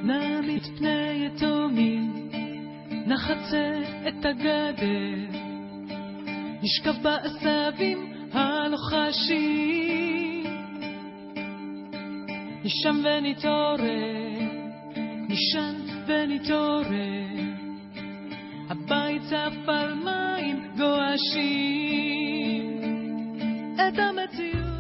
נעמיד פני יתומים, נחצה את הגדר, נשכב בעשבים הלוחשים, נשם ונתעורר, נשן ונתעורר, הבית צף על מים גועשים, את המציאות